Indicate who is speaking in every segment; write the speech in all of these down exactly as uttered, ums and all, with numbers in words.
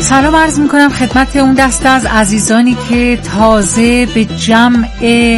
Speaker 1: سلام عرض میکنم خدمت اون دسته از عزیزانی که تازه به جمع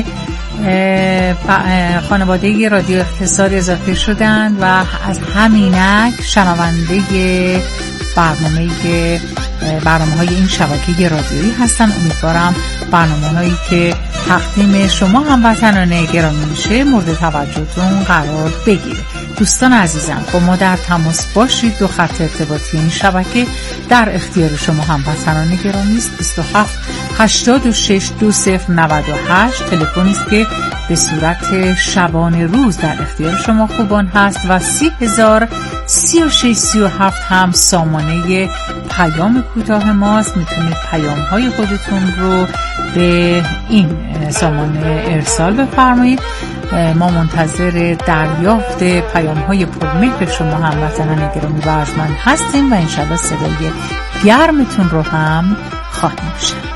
Speaker 1: خانواده رادیو اقتصاد اضافه شدند و از همینک شنونده برنامه برنامه های این شبکه رادیویی هستن. امیدوارم برنامه هایی که تقدیم شما هموطنان گرامی میشه مورد توجهتون قرار بگیره. دوستان عزیزم با ما در تماس باشید. دو خط ارتباطی این شبکه در اختیار شما هموطنان گرامی است. بیست و هفت هشتاد و شش دو صفر نود و هشت تلفنی است که به صورت شبانه روز در اختیار شما خوبان هست و سی هزار سی و شش سی و هفت هم سامانه پیام کوتاه ماست. میتونید پیام های خودتون رو به این سامانه ارسال بفرمایید. ما منتظر دریافت پیام های پرمهر شما هموطنان گرامی و ارجمند هستیم و انشاءالله صدای گرمتون رو هم خواهیم شنید.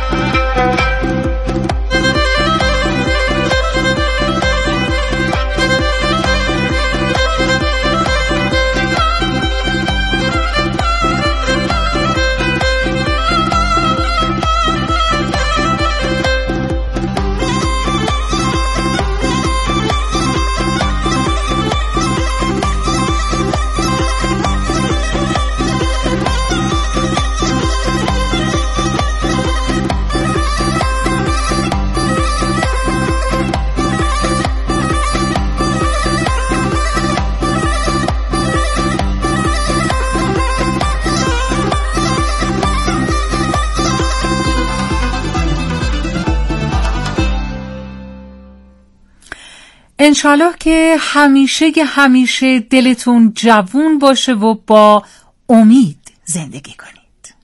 Speaker 1: انشالله که همیشه که همیشه دلتون جوون باشه و با امید زندگی کنید.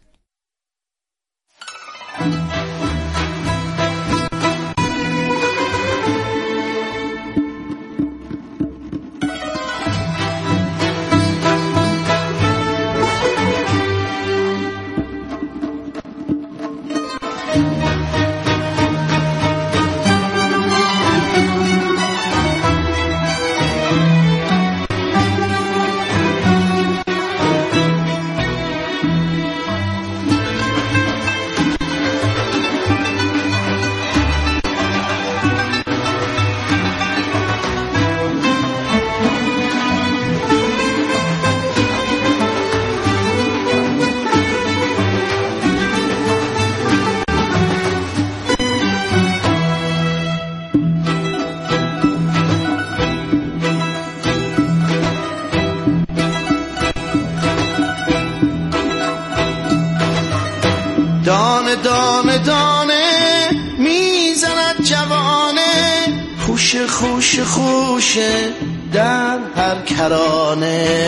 Speaker 2: دانه دانه دانه میزند جوانه، خوش خوش خوشه در هر کرانه.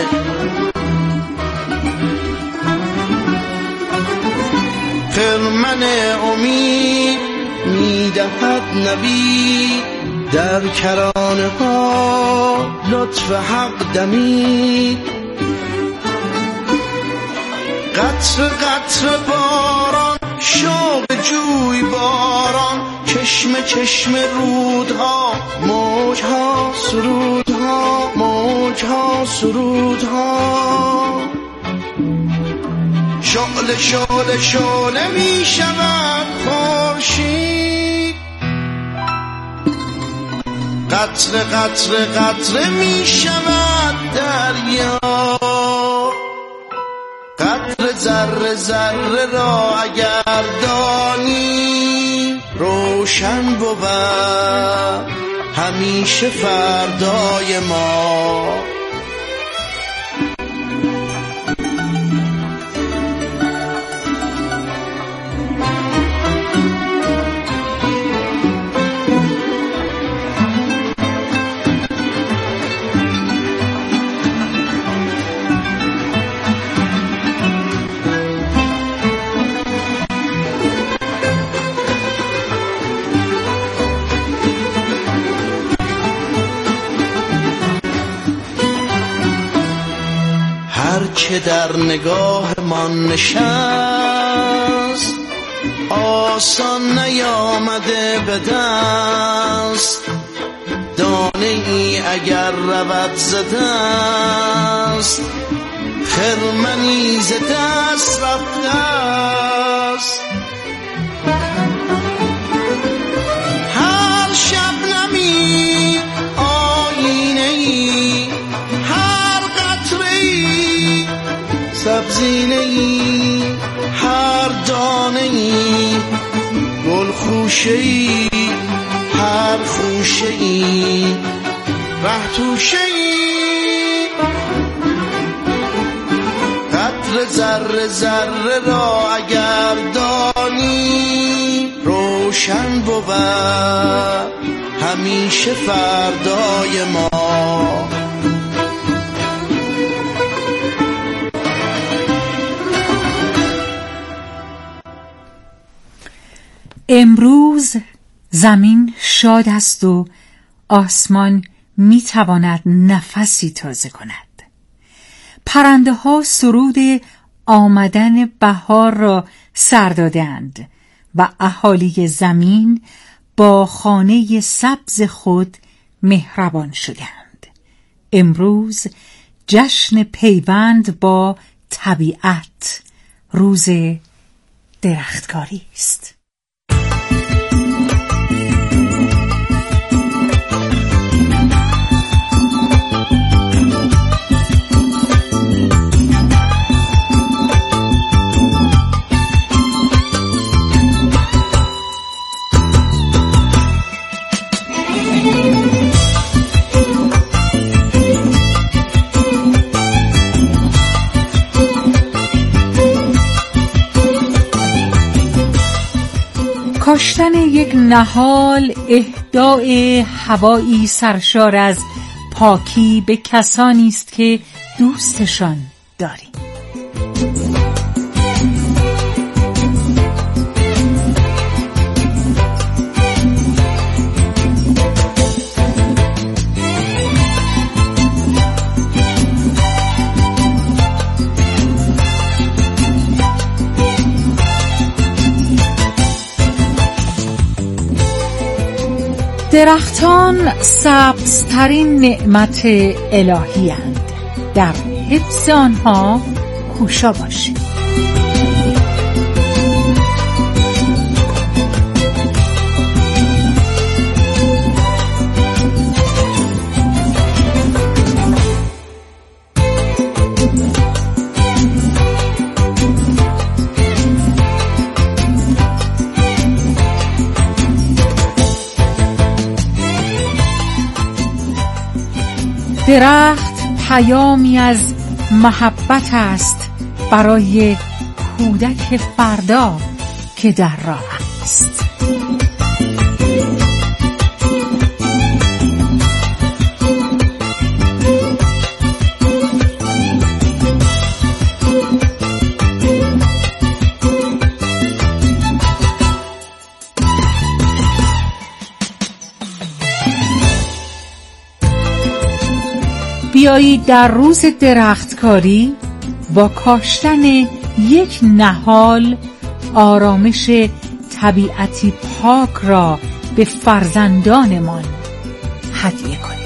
Speaker 2: خرمن امید میدهد نبی، در کرانه ها لطف حق دمید. قطر قطر باران شوق جوی باران، چشم چشم رودها موجها سرودها، موجها سرودها. شعله شعله شعله می شود خورشید، قطر قطر قطر می شود دریا. قطر ذره ذره را اگر دانی، روشن بود همیشه فردای ما. که در نگاه من نشست، آسان نیامده به دست. دانه ای اگر رود ز دست، خرمنی ز دست رفته است. هر شبنمی آینه‌ای، هر قطره‌ای سبزینه‌ای، هر دانه‌ای گل خوشه‌ای، هر خوشه‌ای ره توشه‌ای. قدر ذره ذره را اگر دانی، روشن بود همیشه فردای ما.
Speaker 1: امروز زمین شاد است و آسمان می تواند نفسی تازه کند. پرنده ها سرود آمدن بهار را سر دادند و اهالی زمین با خانه سبز خود مهربان شدند. امروز جشن پیوند با طبیعت، روز درختکاری است. کاشتن یک نهال اهدای هوایی سرشار از پاکی به کسانی است که دوستشان داریم. درختان سبزترین نعمت الهی اند. در حفظ آنها کوشا باشید. درخت پیامی از محبت است برای کودک فردا که در راه است. بیایید در روز درختکاری با کاشتن یک نهال آرامش طبیعتی پاک را به فرزندانمان هدیه کنیم.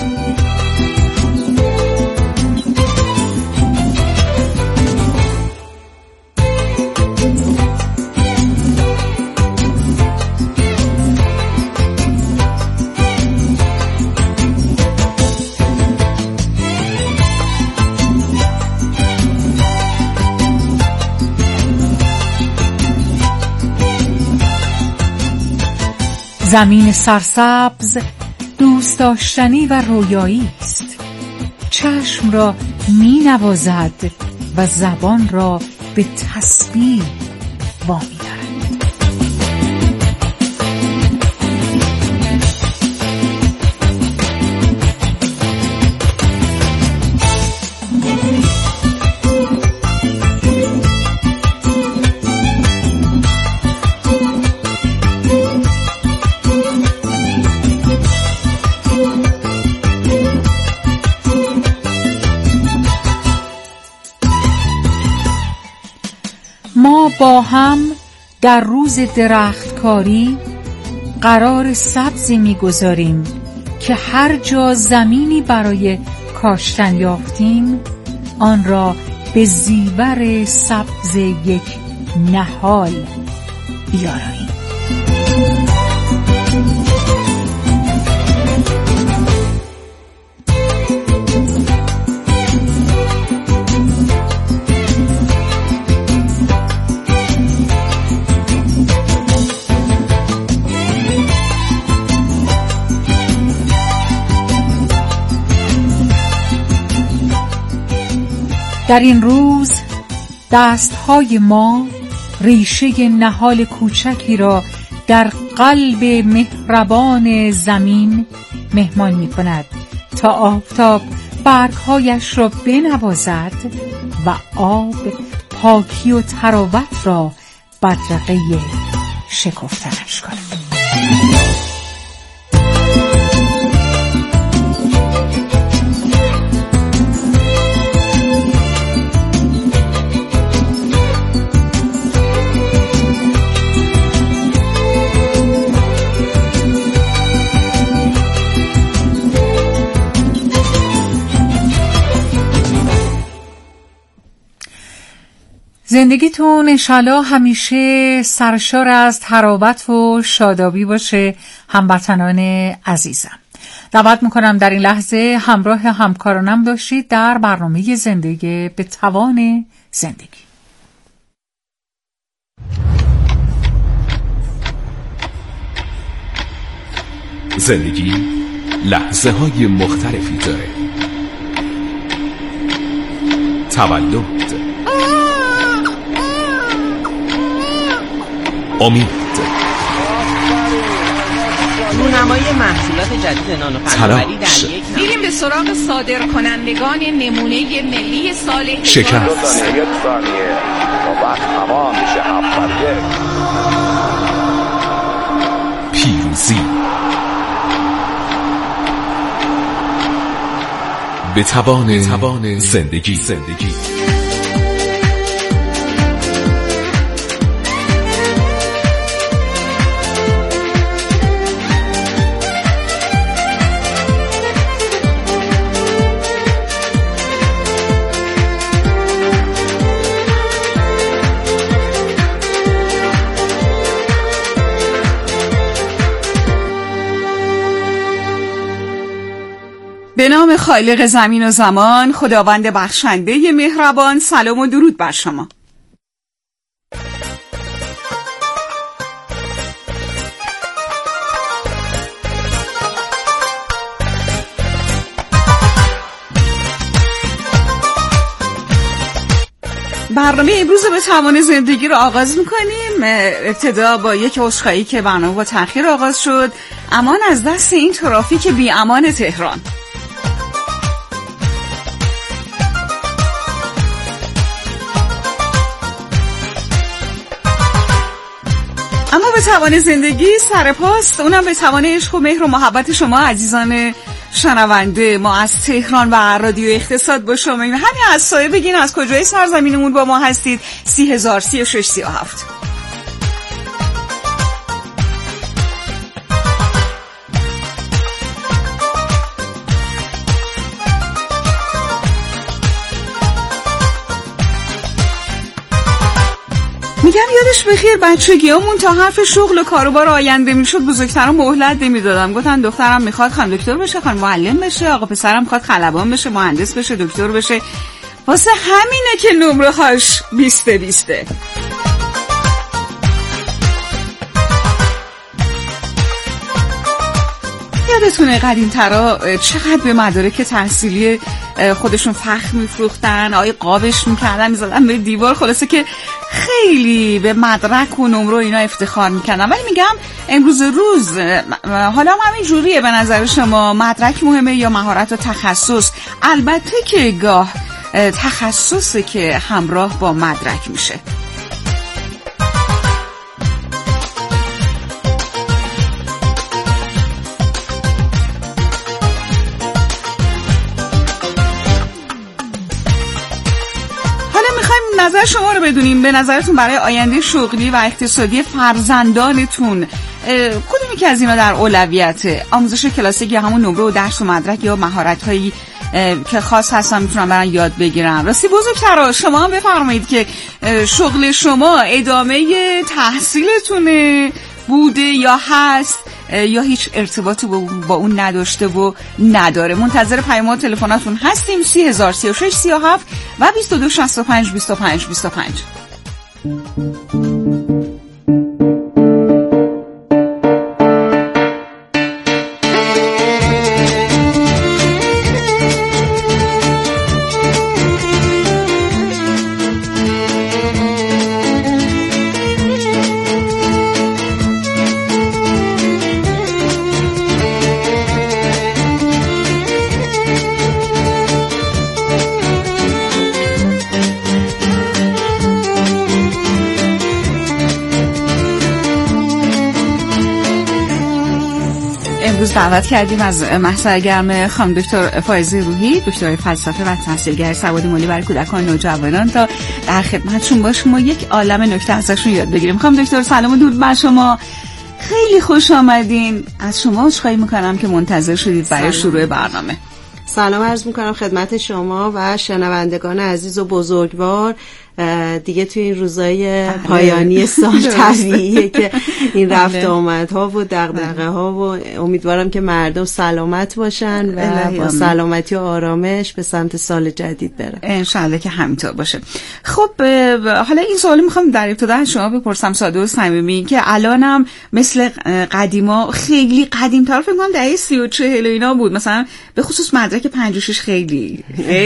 Speaker 1: زمین سرسبز دوست داشتنی و رویایی است. چشم را می نوازد و زبان را به تسبیح وامی دارد. ما با هم در روز درختکاری قرار سبزی می‌گذاریم که هر جا زمینی برای کاشتن یافتیم آن را به زیور سبز یک نهال بیاراییم. در این روز دستهای ما ریشه نهال کوچکی را در قلب مهربان زمین مهمان می کند تا آفتاب برگهایش را بنوازد و آب پاکی و تراوت را بدرقه شکفتنش کند. زندگیتون انشالله همیشه سرشار از تراوت و شادابی باشه هموطنان عزیزم. دعوت میکنم در این لحظه همراه همکارانم باشید در برنامه زندگی به توان زندگی.
Speaker 3: زندگی لحظه های مختلفی داره. تولد، امید،
Speaker 4: رونمایی محصولات جدید نانو فناوری در یک نام.
Speaker 5: میریم به سراغ صادر کنندگان نمونه ملی سال
Speaker 3: شکست،
Speaker 6: یک ثانیه و وقت تمام میشه. هفت
Speaker 3: پیروزی، به توان زندگی. زندگی
Speaker 5: به نام خالق زمین و زمان، خداوند بخشنده مهربان، سلام و درود بر شما. برنامه امروز به توان زندگی رو آغاز میکنیم. ابتدا با یک عذرخواهی که برنامه با تأخیر آغاز شد. امان از دست این ترافیک بی امان تهران. اما به توان زندگی سرپاست، اونم به توان عشق و مهر و محبت شما عزیزان شنونده. ما از تهران و رادیو اقتصاد با شما همین از سایه بگین از کجای سرزمینمون با ما هستید. سی هزار سی و شش سی و هفت. میگم یادش بخیر بچگیامون تا حرف شغل و کاروبار آینده میشد بزرگتران مهلت نمیدادن. گفتن دخترم میخواد خانم دکتر بشه، خانم معلم بشه، آقا پسرم میخواد خلبان بشه، مهندس بشه، دکتر بشه. واسه همینه که نمره هاش بیسته بیسته. یادتونه قدیم ترا چقدر به مدارک تحصیلی خودشون فخر میفروختن، آی قابش میکردن میزدن به دیوار، خلاصه که خیلی به مدرک و نمره اینا افتخار میکردن. ولی میگم امروز روز حالا هم همین جوریه. به نظر شما مدرک مهمه یا مهارت و تخصص؟ البته که گاه تخصصه که همراه با مدرک میشه. نظر شما رو بدونیم. به نظرتون برای آینده شغلی و اقتصادی فرزندانتون کدومی که از اینا در اولویته؟ آموزش کلاسیک یا همون نمره و درس و مدرک، یا مهارت‌هایی که خاص هستن میتونن برن یاد بگیرن. راستی بزرگترا شما هم بفرمایید که شغل شما ادامه تحصیلتونه بوده یا هست یا هیچ ارتباطی با اون نداشته و نداره. منتظر پیام‌ها تلفناتون هستیم. سی هزار سی و شش سی و هفت و بیست و دو شصت و پنج بیست و پنج بیست و پنج. امروز دعوت کردیم از محضر گرم خانم دکتر فائزه روحی، دکترای فلسفه و تحصیلگر سواد مالی برای کودکان و نوجوانان، تا در خدمتشون باشیم و یک عالم نکته ازشون یاد بگیریم. خانم دکتر سلام و درود بر شما، خیلی خوش آمدین. از شما عذرخواهی میکنم که منتظر شدید برای شروع برنامه.
Speaker 7: سلام عرض میکنم خدمت شما و شنوندگان عزیز و بزرگوار. دیگه توی این روزای پایانی سال طبیعیه که این رفت آمدها و دغدغه ها و امیدوارم که مردم سلامت باشن و با سلامتی و آرامش به سمت سال جدید برن
Speaker 5: انشالله که همینطور باشه. خب حالا این سوالی میخوام در ابتدا از شما بپرسم ساده و صمیمی، که الانم مثل قدیما خیلی قدیم‌تر فکر کنم دهه سی و چهل و اینا بود، مثلا به خصوص مدرک پنجاه و شش خیلی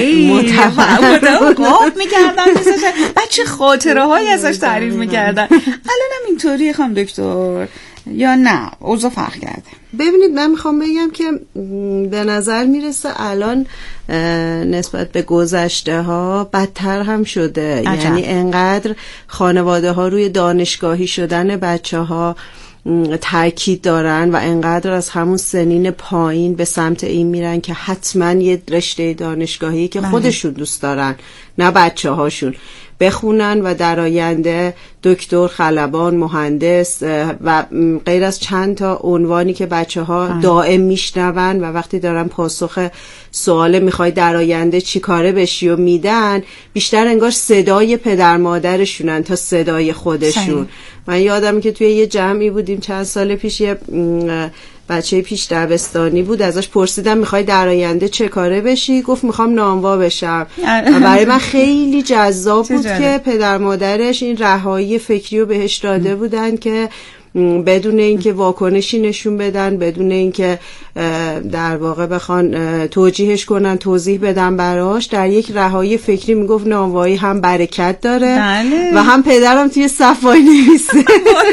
Speaker 5: متفاوت قاب می‌کردن بچه خاطره هایی ازش تعریف میکردن. الان هم اینطوری خانم دکتر یا نه اوضاع فرق کرده؟
Speaker 7: ببینید من میخوام بگم که به نظر میرسه الان نسبت به گذشته ها بدتر هم شده. عجب. یعنی انقدر خانواده ها روی دانشگاهی شدن بچه ها تاکید دارن و انقدر از همون سنین پایین به سمت این میرن که حتما یه رشته دانشگاهی که خودشون دوست دارن نه بچه هاشون بخونن و در آینده دکتر، خلبان، مهندس و غیر از چند تا عنوانی که بچه ها دائم میشنون و وقتی دارن پاسخ سوال میخوای در آینده چی کاره بشی و میدن، بیشتر انگار صدای پدر مادرشونن تا صدای خودشون. سیم. من یادم که توی یه جمعی بودیم چند سال پیش، یه بچه پیش دبستانی بود، ازش پرسیدم میخوای در آینده چه کاره بشی؟ گفت میخوام نانوا بشم. و برای من خیلی جذاب بود که پدر مادرش این رهایی فکری رو بهش داده بودن که بدون اینکه واکنشی نشون بدن، بدون اینکه در واقع بخوان توجیهش کنن، توضیح بدن براش، در یک رهایی فکری میگفت نانوایی هم برکت داره بله. و هم پدرم توی صفای نویسه.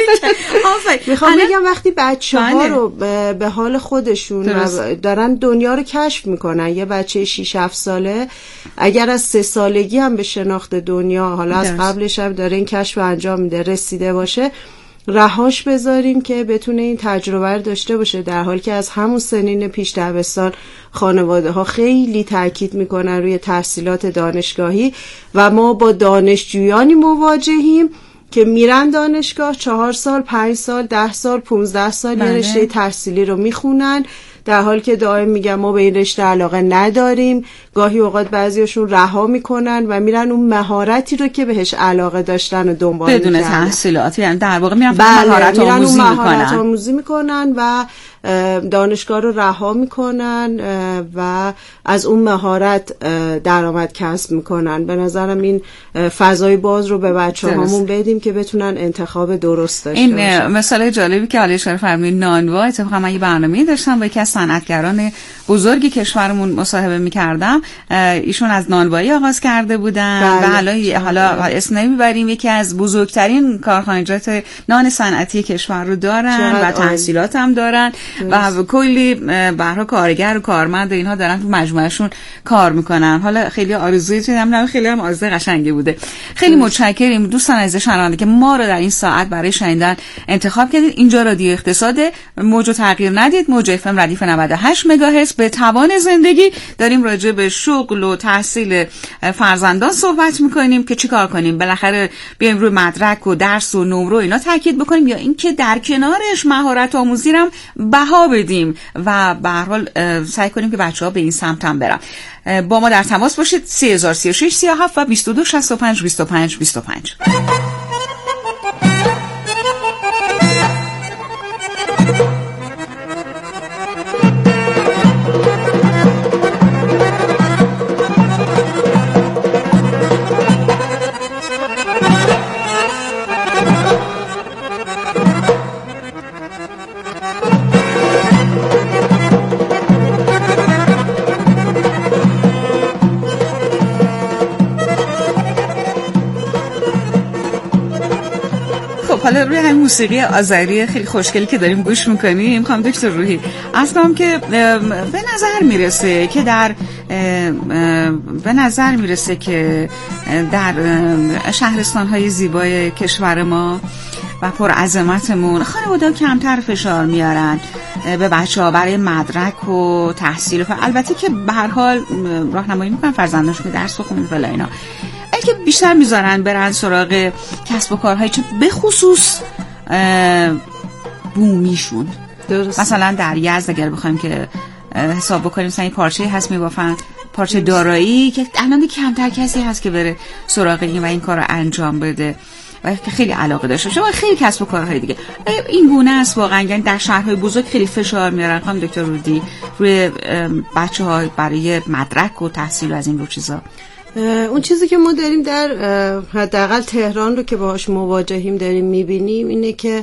Speaker 7: میخوام بگم وقتی بچه ها رو به حال خودشون دارن دنیا رو کشف میکنن، یه بچه شش هفت ساله اگر از سه سالگی هم به شناخت دنیا، حالا از قبلش هم داره این کشف انجام میده، رسیده باشه، رهاش بذاریم که بتونه این تجربه رو داشته باشه، در حالی که از همون سنین پیش دبستان خانواده ها خیلی تاکید میکنن روی تحصیلات دانشگاهی و ما با دانشجویانی مواجهیم که میرن دانشگاه، چهار سال، پنج سال، ده سال، پونزده سال یه رشته تحصیلی رو میخونن، در حالی که دائم میگن ما به این رشته علاقه نداریم. گاهی اوقات بعضیاشون رها میکنن و میرن اون مهارتی رو که بهش علاقه داشتن و دنبال میکنن
Speaker 5: بدون تحصیلات، یعنی در واقع میرن
Speaker 7: بله،
Speaker 5: مهارت آموزی میکنن
Speaker 7: آموزی میکنن و دانشگاه رو رها میکنن و از اون مهارت درآمد کسب میکنن. به نظرم این فضای باز رو به بچه‌هامون بدیم که بتونن انتخاب درست داشته
Speaker 5: این
Speaker 7: باشن.
Speaker 5: این مثال جالبی که علی اشاره فرمودید نانوا، اتفاقا من یه برنامه‌ای داشتم با یکی از صنعتگران بزرگ کشورمون مصاحبه می‌کردم. ایشون از نانوایی آغاز کرده بودن بله. و حالا حالا اسم نمیبریم، یکی از بزرگترین کارخانجات نان صنعتی کشور رو دارن و تحصیلات هم دارن و کلی برها کارگر و کارمند و اینها دارن تو مجموعهشون کار میکنن. حالا خیلی آرزوی دیدم، خیلی هم آرزوی قشنگی بوده. خیلی متشکریم دوستان عزیز شنونده که ما رو در این ساعت برای شنیدن انتخاب کردید. اینجا رادیو اقتصاد، موج تغییر ندید، موج اف ام ردیف نود و هشت مگاهرتز. به توان زندگی داریم راجع به شغل و تحصیل فرزندان صحبت میکنیم که چیکار کنیم، بالاخره بیایم روی مدرک و درس و نمره اینا تاکید بکنیم یا اینکه در کنارش مهارت آموزی رو بها بدیم و به هر حال سعی کنیم که بچه‌ها به این سمت هم برن. با ما در تماس باشید. سه هزار و سی و شش سی و هفت و بیست و دو شصت و پنج بیست و پنج بیست و پنج. حالا روی همین موسیقی آذری خیلی خوشگلی که داریم گوش میکنیم، خانم دکتر روحی اصلا که به نظر میرسه که در به نظر میرسه که در شهرستان‌های زیبای کشور ما و پر عظمتمون خانواده‌ها کمتر فشار میارن به بچه‌ها برای مدرک و تحصیل، و البته که به هر حال راهنمایی میکنن فرزندانشون که درس بخونن فلا اینا، که بیشتر میذارن برن سراغ کسب و کارهایی چه به خصوص بومیشون. درست. مثلا در یزد اگر بخوایم که حساب بکنیم مثلا این پارچه هست میبافن، پارچه دارایی، که الان کمتر کسی هست که بره سراغ این و این کار رو انجام بده و که خیلی علاقه داشته. شما خیلی کسب و کارهای دیگه این گونه است واقعا. یعنی در شهرهای بزرگ خیلی فشار میارن خانم دکتر رودی روی بچه‌ها برای مدرک و تحصیل و از این رو چیزا.
Speaker 7: اون چیزی که ما داریم در حداقل تهران رو که باهاش مواجهیم داریم میبینیم اینه که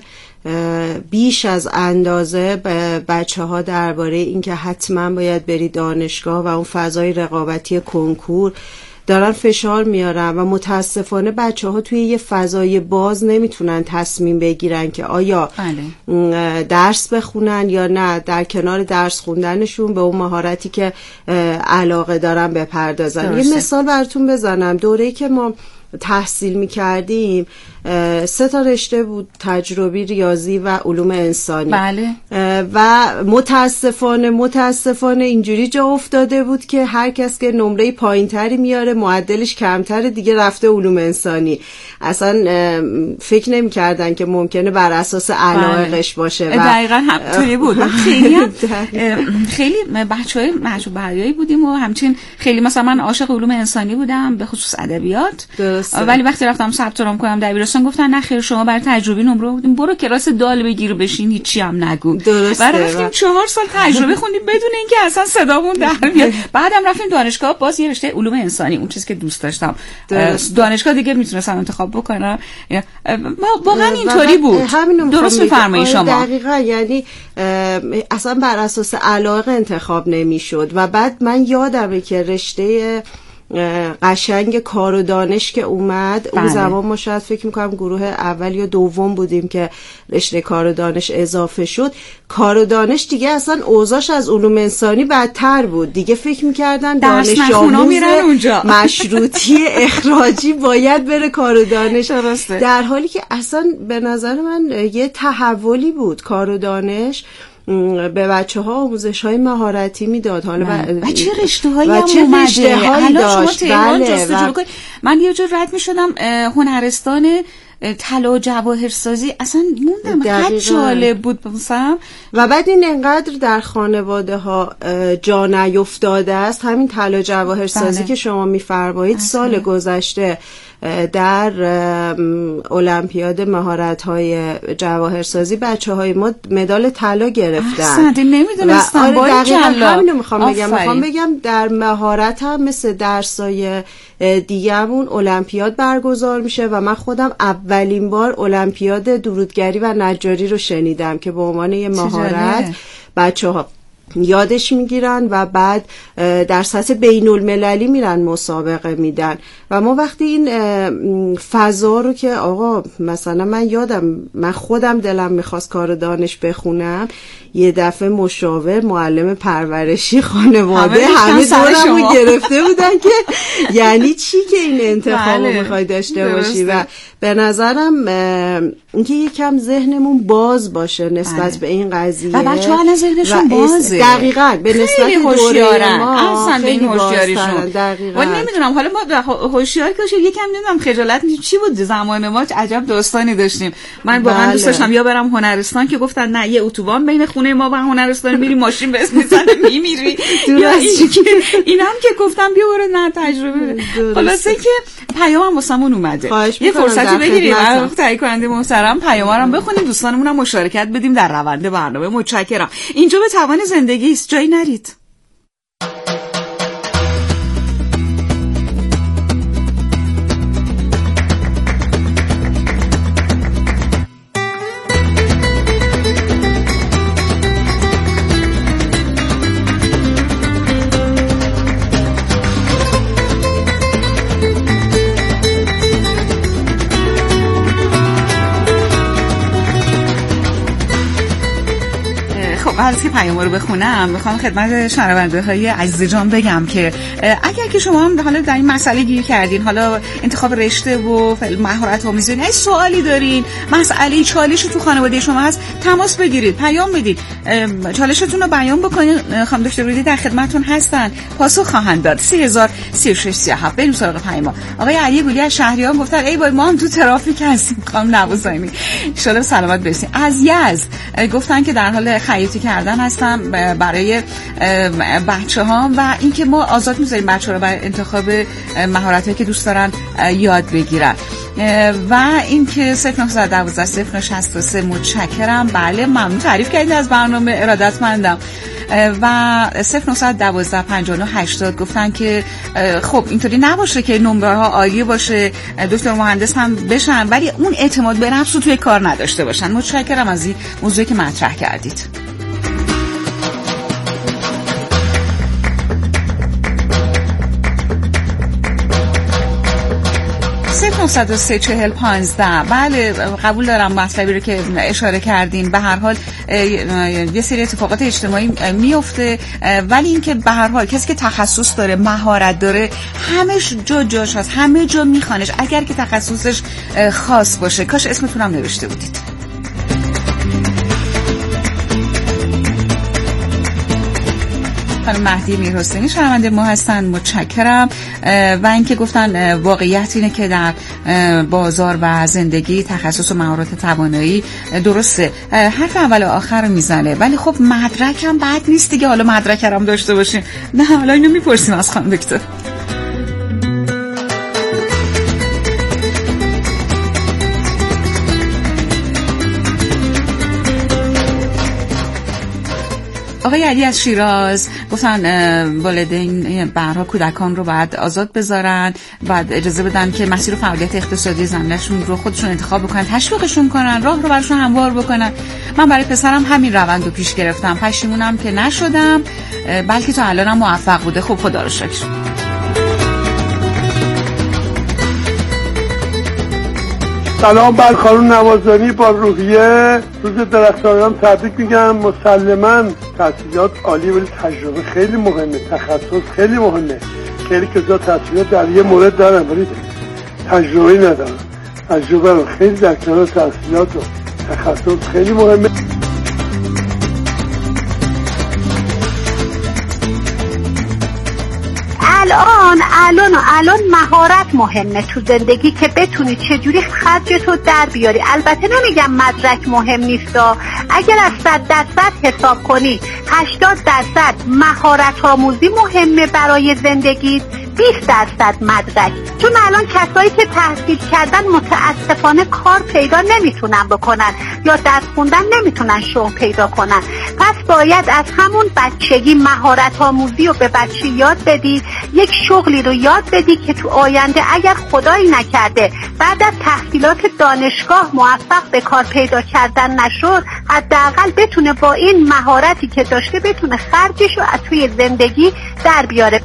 Speaker 7: بیش از اندازه بچه ها درباره این که حتما باید بری دانشگاه و اون فضای رقابتی کنکور دارن فشار میارن و متاسفانه بچه ها توی یه فضای باز نمیتونن تصمیم بگیرن که آیا بله. درس بخونن یا نه در کنار درس خوندنشون به اون مهارتی که علاقه دارن بپردازن. درسته. یه مثال براتون بزنم. دوره‌ای که ما تحصیل میکردیم سه تا رشته بود: تجربی، ریاضی و علوم انسانی.
Speaker 5: بله.
Speaker 7: و متاسفانه متاسفانه اینجوری جا افتاده بود که هر کس که نمره پایینتری میاره معدلش کمتره دیگه رفته علوم انسانی. اصلا فکر نمیکردن که ممکنه بر اساس علاقش باشه. و
Speaker 5: دقیقاً همینطوری بود. خیلی خیلی بچهای معجوبهایی بودیم و همچنین خیلی مثلا من عاشق علوم انسانی بودم به خصوص ادبیات. ولی وقتی رفتم ثبت نام کنم دبیرستان گفتن نه خیر شما برای تجربی نمره بودیم، برو کلاس دال بگیر بشین هیچی هم نگو. بعد رفتیم چهار سال تجربه خوندیم بدون اینکه اصلا صدامون در بیاد. بعدم رفتیم دانشگاه باز یه رشته علوم انسانی، اون چیزی که دوست داشتم. دانشگاه دیگه میتونستم انتخاب بکنم. واقعا اینطوری بود. درست میفرمایید شما.
Speaker 7: دقیقاً. یعنی اصلا بر اساس علاقه انتخاب نمیشد. و بعد من یادمه که رشته قشنگ کار و دانش که اومد، بله. اون زمان ما شاید فکر میکنم گروه اول یا دوم بودیم که رشته کار و دانش اضافه شد. کار و دانش دیگه اصلا اوضاعش از علوم انسانی بدتر بود. دیگه فکر میکردن دانش آموز مشروطی اخراجی باید بره کار و دانش. در حالی که اصلا به نظر من یه تحولی بود. کار و دانش به بچه ها آموزش های مهارتی میداد. حالا
Speaker 5: و چه رشته هایی هم اومده حالا شما تهران جستجو بکنید. من یه جور رد می شدم هنرستان طلا و جواهرسازی، اصلا موندم هر جالب بود بسام.
Speaker 7: و بعد این انقدر در خانواده ها جا نیفتاده است. همین طلا جواهرسازی که شما میفرمایید سال گذشته در المپیاد مهارت‌های جواهرسازی بچه‌های ما مدال طلا گرفتن.
Speaker 5: اصلا نمیدونستم.
Speaker 7: آره دقیقاً همینو میخوام بگم. میخوام بگم در مهارت هم مثل درسای دیگه‌مون المپیاد برگزار میشه و من خودم اولین بار المپیاد درودگری و نجاری رو شنیدم که به عنوان یه مهارت بچه‌ها یادش میگیرن و بعد در سطح بین المللی میرن مسابقه میدن. و ما وقتی این فضا رو که آقا مثلا من یادم من خودم دلم میخواست کار دانش بخونم، یه دفعه مشاور، معلم پرورشی، خانواده همه دورمو گرفته بودن که یعنی چی که این انتخاب رو میخوای داشته باشی. و به نظرم اینکه یکم ذهنمون باز باشه نسبت بله. به این قضیه.
Speaker 5: و بچه‌ها الان ذهنشون بازه. بازه.
Speaker 7: دقیقاً به نسبت
Speaker 5: هوشیارن
Speaker 7: اصلا
Speaker 5: به این هوشیاریشون.
Speaker 7: دقیقاً.
Speaker 5: و نمیدونم حالا ما هوشیار که یکم نمیدونم خجالت چی بود زمان ما، عجب داستانی داشتیم. من واقعا بله. دوست داشتم یا برم هنرستان که گفتن نه یه اتوبان بین خونه ما و هنرستان میری ماشین بس میزنه میمیری، یا این که اینم که گفتم بیا برو نه تجربه. خلاصه که پیامم واسمون اومده، یه فرصتی بگیریم برای تهیه کننده محترم پیامارم بخونیم، دوستانمون هم مشارکت بدیم در روند برنامه. متشکرم. اینجا به توان زندگی است، جایی نرید. قبل که پیام رو بخونم میخوام خدمت شنونده های عزیز جان بگم که اگر که شما هم حالا در این مسئله گیر کردین، حالا انتخاب رشته و مهارت آموزی نه سوالی دارین، مسئله چالشی تو خانواده شما هست، تماس بگیرید، پیام بدید، چالشتون رو بیان بکنید. خانم دکتر رودی در خدمتتون هستن، پاسخ خواهند داد. سه هزار سی و شش سی و هفت بریم سراغ پیام. آقای علی گلی از شهریار گفتن ای وای ما هم تو ترافیک هستیم. خانم نوازانی ان شاءالله سلامت برسید. از یزد گفتن که در حال خیاطی کردن هستم برای بچه‌ها و اینکه ما آزاد می‌ذاریم بچه‌ها رو برای انتخاب مهارتایی که دوست دارن یاد بگیرن و اینکه صفر نه یک دو صفر شش سه متشکرم. بله ممنون، تعریف کردید از برنامه، ارادتمندم. و صفر نه یک دو پنج نه هشتاد گفتن که خب اینطوری نباشه که نمره ها عالی باشه، دکتر مهندس هم بشن ولی اون اعتماد به نفس رو توی کار نداشته باشن. متشکرم از این موضوعی که مطرح کردید. صفر نه سه چهل پانزده بله قبول دارم مطلبی رو که اشاره کردین. به هر حال یه سری اتفاقات اجتماعی میفته ولی اینکه به هر حال کسی که تخصص داره، مهارت داره، همش جا جاش هست، همه جا میخوانش اگر که تخصصش خاص باشه. کاش اسمتونم نوشته بودید. خانم مهدی میرحسینی شنونده ما هستن، متشکرم. و اینکه گفتن واقعیت اینه که در بازار و زندگی تخصص و مهارت توانایی درسته حرف اول و آخر رو میزنه ولی خب مدرک هم بد نیست دیگه. حالا مدرک هم داشته باشیم. نه حالا اینو میپرسیم از خانم دکتر. آقای علی از شیراز گفتن والدین برها کودکان رو باید آزاد بذارن، باید اجازه بدن که مسیر فعالیت اقتصادی زنشون رو خودشون انتخاب بکنن، تشویقشون کنن، راه رو براشون هموار بکنن. من برای پسرم همین روند رو پیش گرفتم، پشیمونم که نشدم بلکه تا الانم موفق بوده. خب خدا رو شکر.
Speaker 8: سلام بر خانم نوازانی با روحیه. روز درختکاران تبریک میگم. مسلماً تحصیلات عالی ولی تجربه خیلی مهمه، تخصص خیلی مهمه. خیلی کسا تحصیلات در یه مورد دارن ولی تجربه ندارن. تجربه رو خیلی در کنار تحصیلات و تخصص خیلی مهمه.
Speaker 9: الان الان و الان مهارت مهمه تو زندگی که بتونی چجوری خرجتو در بیاری. البته نمیگم مدرک مهم نیستا، اگر از صد درصد حساب کنی هشتاد درصد مهارت آموزی مهمه برای زندگی، بیست درصد مدرک. چون الان کسایی که تحصیل کردن متاسفانه کار پیدا نمیتونن بکنن یا درس خوندن نمیتونن شغل پیدا کنن. پس باید از همون بچگی مهارت آموزی رو به بچه یاد بدی، یک شغلی رو یاد بدی که تو آینده اگر خدایی نکرده بعد از تحصیلات دانشگاه موفق به کار پیدا کردن نشد، حداقل بتونه با این مهارتی که داشته بتونه خرجش رو از توی زندگی در بیاره.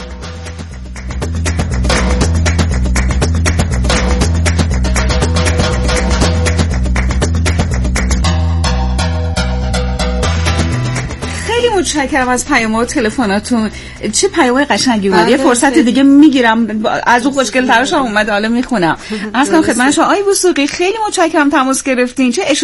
Speaker 5: متشکرم از پیام و تلفناتون. چه پیام قشنگی بود. یه فرصت دیگه میگیرم از اون خوشگل تراشم اومد حالا میخونم. از کنم خدمت شما آی وثوقی خیلی متشکرم تماس گرفتین. چه